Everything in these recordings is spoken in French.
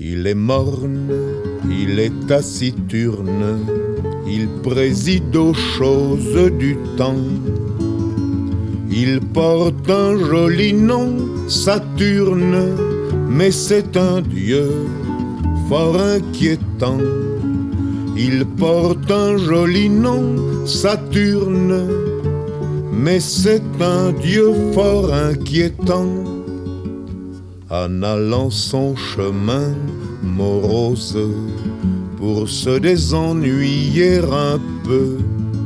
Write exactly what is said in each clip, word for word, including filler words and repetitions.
Il est morne, il est taciturne, il préside aux choses du temps. Il porte un joli nom, Saturne, mais c'est un dieu fort inquiétant. Il porte un joli nom, Saturne, mais c'est un dieu fort inquiétant. En allant son chemin morose, pour se désennuyer un peu,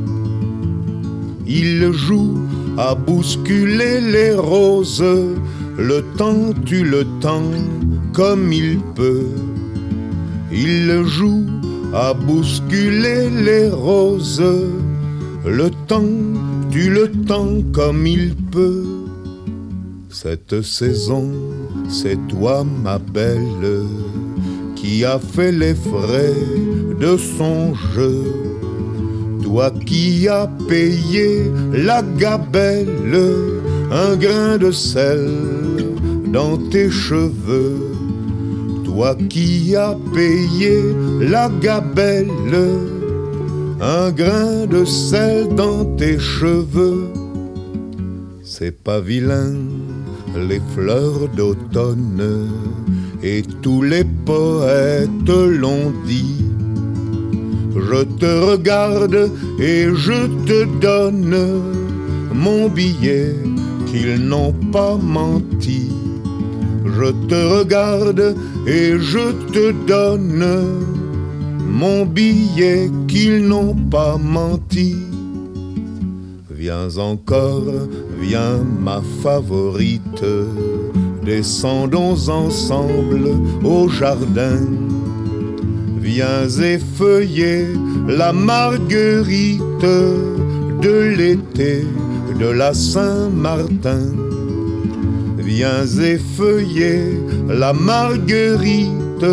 il joue à bousculer les roses. Le temps tue le temps comme il peut. Il joue à bousculer les roses. Le temps tue le temps comme il peut. Cette saison, c'est toi ma belle qui a fait les frais de son jeu. Toi qui as payé la gabelle, un grain de sel dans tes cheveux. Toi qui as payé la gabelle, un grain de sel dans tes cheveux. C'est pas vilain, les fleurs d'automne, et tous les poètes l'ont dit. Je te regarde et je te donne mon billet qu'ils n'ont pas menti. Je te regarde et je te donne mon billet qu'ils n'ont pas menti. Viens encore, viens ma favorite, descendons ensemble au jardin. Viens effeuiller la marguerite de l'été de la Saint-Martin. Viens effeuiller la marguerite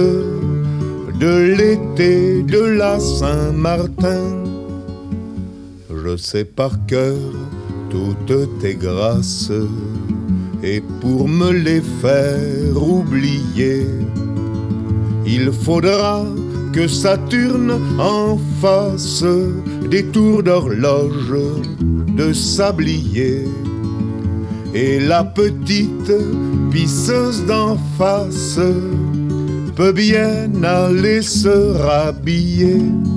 de l'été de la Saint-Martin. Je sais par cœur toutes tes grâces, et pour me les faire oublier, il faudra que Saturne en fasse des tours d'horloge de sablier. Et la petite pisseuse d'en face peut bien aller se rhabiller.